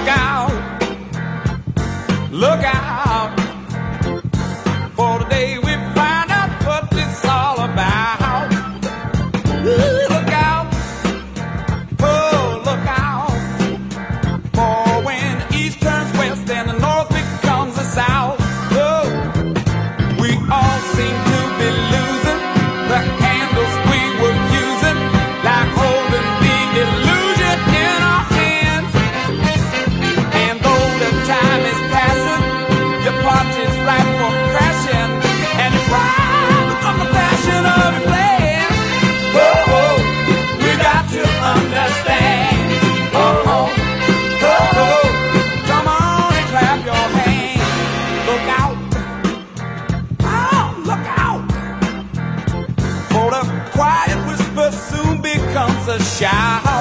out, look out, for the day we find out what it's all about. Ooh, look out, oh, look out, for when the east turns west and the north becomes the south. Oh, we all seem to be losing the handles we were using, like holding the illusion in our hands. And though the time is passing, your party's ripe for crashing, and it's right on the fashion of your plan. Oh, oh, we got to understand. Oh, oh, oh, oh, come on and clap your hands. Look out, oh, look out, for the quiet whisper soon becomes a shout.